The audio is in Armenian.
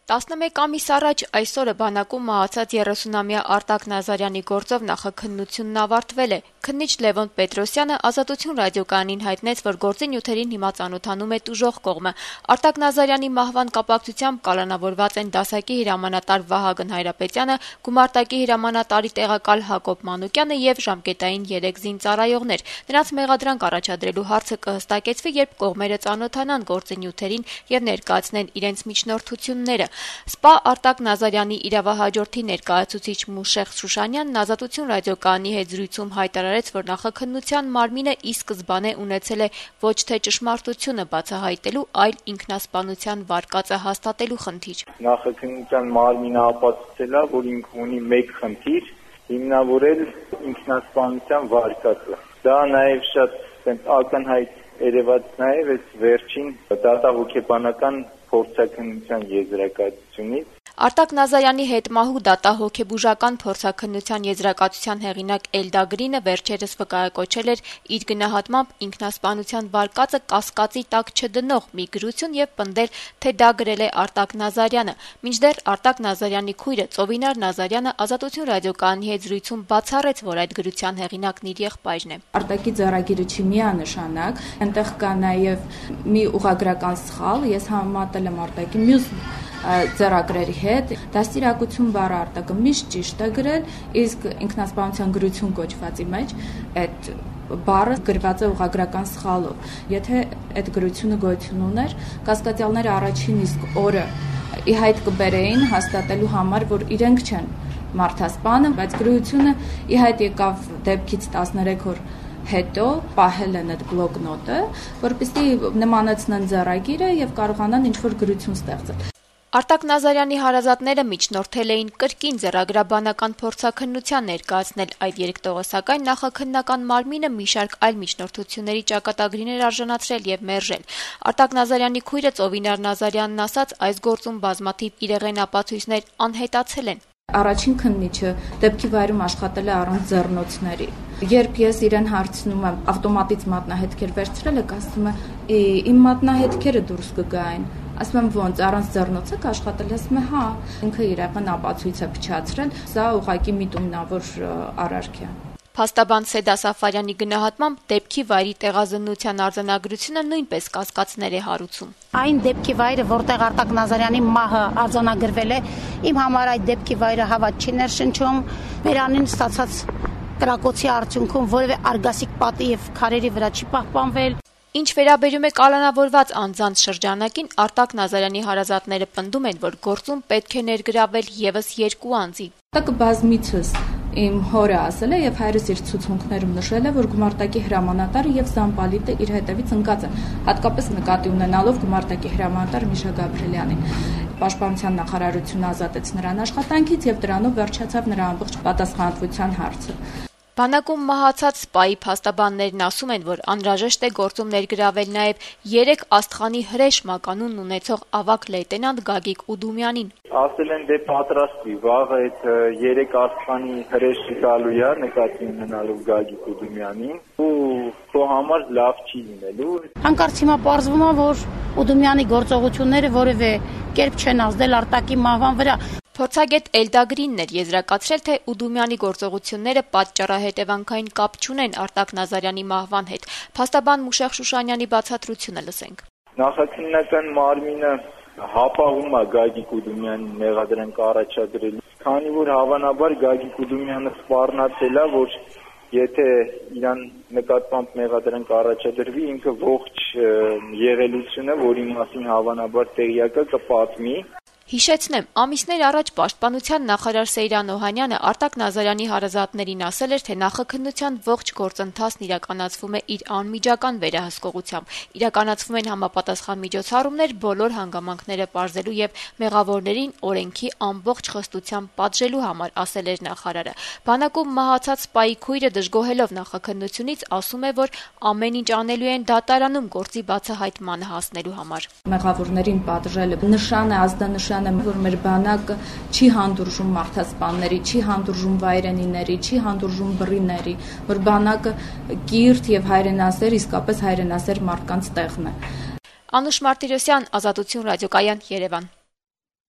11 ամիս առաջ այս օրը բանակում մահացած 30-ամյա Արտակ Նազարյանի գործով նախաքննությունն ավարտվել է։ Քննիչ Լևոն Պետրոսյանը Ազատություն ռադիոկայանին հայտնեց, որ գործի նյութերին հիմա ծանոթանում է տուժող կողմը։ Արտակ Նազարյանի մահվան կապակցությամբ կալանավորված են դասակի հրամանատար Վահագն Հայրապետյանը, գումարտակի հրամանատարի տեղակալ Հակոբ Մանուկյանը եւ ժամկետային 3 զինծառայողներ։ Նրանց մեղադրանք առաջադրելու հարցը կհստակեցվի, երբ կողմերը ծանոթանան գործի նյութերին եւ ներկայացնեն իրենց միջնորդությունները։ Սպա Արտակ Նազարյանի իրավահաջորդի ներկայացուցիչ Մուշեղ Շուշանյանն Ազատություն ռադիոկայանի հետ զրույցում հայտարարեց, որ նախաքննության մարմինը ի սկզբանե ունեցել է ոչ թե ճշմարտությունը բացահայտելու, այլ ինքնասպանության վարկածը հաստատելու խնդիր։ Նախաքննության մարմինը ապացուցել է, որ ինքը ունի մեկ խնդիր՝ հիմնավորել ինքնասպանության վարկածը։ Դա նաև շատ ակնհայտ երևաց նաև այս վերջին դատահոգեբանական փորձաքննության եզրակացությունից։ Արտակ Նազարյանի հետմահու դատահոգեբուժական փորձաքննության եզրակացության հեղինակ Էլդա Գրինը վերջերս վկայակոչել էր իր գնահատմամբ ինքնասպանության վարկածը կասկածի տակ չդնող մի գրություն եւ պնդել, թե դա գրել է Արտակ Նազարյանը։ Մինչդեռ Արտակ Նազարյանի քույրը Ծովինար Նազարյանը Ազատություն ռադիոկայանի հետ զրույցում բացառեց, որ այդ գրության հեղինակն իր եղբայրն է։ Արտակի ձեռագիրը չի միանշանակ, այնտեղ կա նաեւ մի ուղղագրական սխալ, ես համեմատել եմ Արտակի մյուս ձեռագրերի հետ, դաստիարակություն բառը Արտակը միշտ ճիշտ է գրել, իսկ ինքնասպանության գրություն կոչվածի մեջ այդ բառը գրված է ուղղագրական սխալով։ Եթե այդ գրությունը գոյություն ուներ, կասկածյալները առաջին իսկ օրը ի հայտ կբերեին հաստատելու համար, որ իրենք չեն մարդասպանը, բայց գրությունը ի հայտ եկավ դեպքից 13 օր հետո պահել են այդ բլոկնոտը, որպեսզի նմանացնեն ձեռագիրը եւ կարողանան ինչ-որ գրություն ստեղծել։ Արտակ Նազարյանի հարազատները միջնորդել էին կրկին ձեռագրաբանական փորձաքննության ներկայացնել այդ երկտողը, սակայն նախաքննական մարմինը մի շարք այլ միջնորդությունների ճակատագրին էր արժանացրել եւ մերժել։ Արտակ Նազարյանի քույրը Ծովինար Նազարյանն ասաց, այս գործում բազմաթիվ իրեղեն ապացույցներ անհետացել են։ Առաջին քննիչը դեպքի վայրում աշխատել է առանց ձեռնոցների։ Երբ ես իրեն հարցնում եմ, ավտոմատից մատնահետքեր վերցրել եք, ասում է, իմ մատնահետքերը դուրս կգային։ Ասում եմ, ոնց առանց ձեռնոցը աշխատել, ասում է, հա, ինքը իրական ապացույց է փչացրել, սա ուղղակի միտումնավոր արարք է։ Փաստաբան Սեդա Սաֆարյանի գնահատմամբ դեպքի վայրի տեղազննության արձանագրությունը նույնպես կասկածներ է հարուցում։ Այն դեպքի վայրը, որտեղ Արտակ Նազարյանի մահը արձանագրվել է, իմ համար այդ դեպքի վայրը հավատ չի ներշնչում, Բերանին ստացած կրակոցի արդյունքում որևէ արգասիկ պատի եւ քարերի վրա չի պահպանվել։ Ինչ վերաբերում է կալանավորված անձանց շրջանակին, Արտակ Նազարյանի հարազատները պնդում են, որ գործում պետք է ներգրավել եւս 2 անձի։ Արտակը բազմիցս իմ հորը ասել է եւ հայրս իր ցուցմունքներում նշել է, որ գումարտակի հրամանատարը եւ Զամպալիտը իր հետևից ընկած են, հատկապես նկատի ունենալով գումարտակի հրամանատար Միշա Գաբրելյանին։ Պաշտպանության նախարարությունը ազատեց նրան աշխատանքից եւ դրանով վերջացավ նրա ամբողջ պատասխանատվության հարցը։ Բանակում մահացած սպայի փաստաբաններն ասում են, որ անհրաժեշտ է գործում ներգրավել նաև 3 աստղանի հրեշ մականուն ունեցող ավագ լեյտենանտ Գագիկ Ուդումյանին։ Ասել են դե պատրաստվի, վաղը այդ 3 աստղանի հրեշը տալու է նկատի ունենալով Գագիկ Ուդումյանին, ու քո համար լավ չի լինելու։ Հանկարծ հիմա պարզվում է, որ Ուդումյանի գործողությունները որևէ կերպ չեն ազդել Արտակի մահվան վրա։ Փորձագետ Էլդա Գրինն էր եզրակացրել, թե Ուդումյանի գործողությունները պատճառահետևանքային կապ չունեն Արտակ Նազարյանի մահվան հետ։ Փաստաբան Մուշեղ Շուշանյանի բացատրությունը լսենք։ Նախաքննական մարմինը հապաղում է Գագիկ Ուդումյանին մեղադրանք առաջադրելու, քանի որ հավանաբար Գագիկ Ուդումյանը սպառնացել է, որ եթե իրան նկատմամբ մեղադրանք առաջադրվի, ինքը ողջ եղելությունը, որի մասին հավանաբար տեղյակ է, կպատմի։ Հիշեցնեմ, ամիսներ առաջ Պաշտպանության նախարար Սեյրան Օհանյանը Արտակ Նազարյանի հարազատներին ասել էր, թե նախաքննության ողջ գործընթացն իրականացվում է իր անմիջական վերահսկողությամբ։ Իրականացվում են համապատասխան միջոցառումներ բոլոր հանգամանքները պարզելու եւ մեղավորներին օրենքի ամբողջ խստությամբ պատժելու համար, ասել էր նախարարը։ Բանակում մահացած սպայի քույրը դժգոհելով նախաքննությունից ասում է, որ ամեն ինչ անելու են դատարանում գործի բացահայտմանը հասնելու համար։ Մեղավորներին պատժելը նշան է, ազդանշան որ մեր բանակը չի հանդուրժում մարդասպանների, չի հանդուրժում վայրենիների, չի հանդուրժում բռիների, որ բանակը կիրթ եւ հայրենասեր, իսկապես հայրենասեր մարդկանց տեղն է։ Անուշ Մարտիրոսյան, Ազատություն ռադիոկայան, Երևան։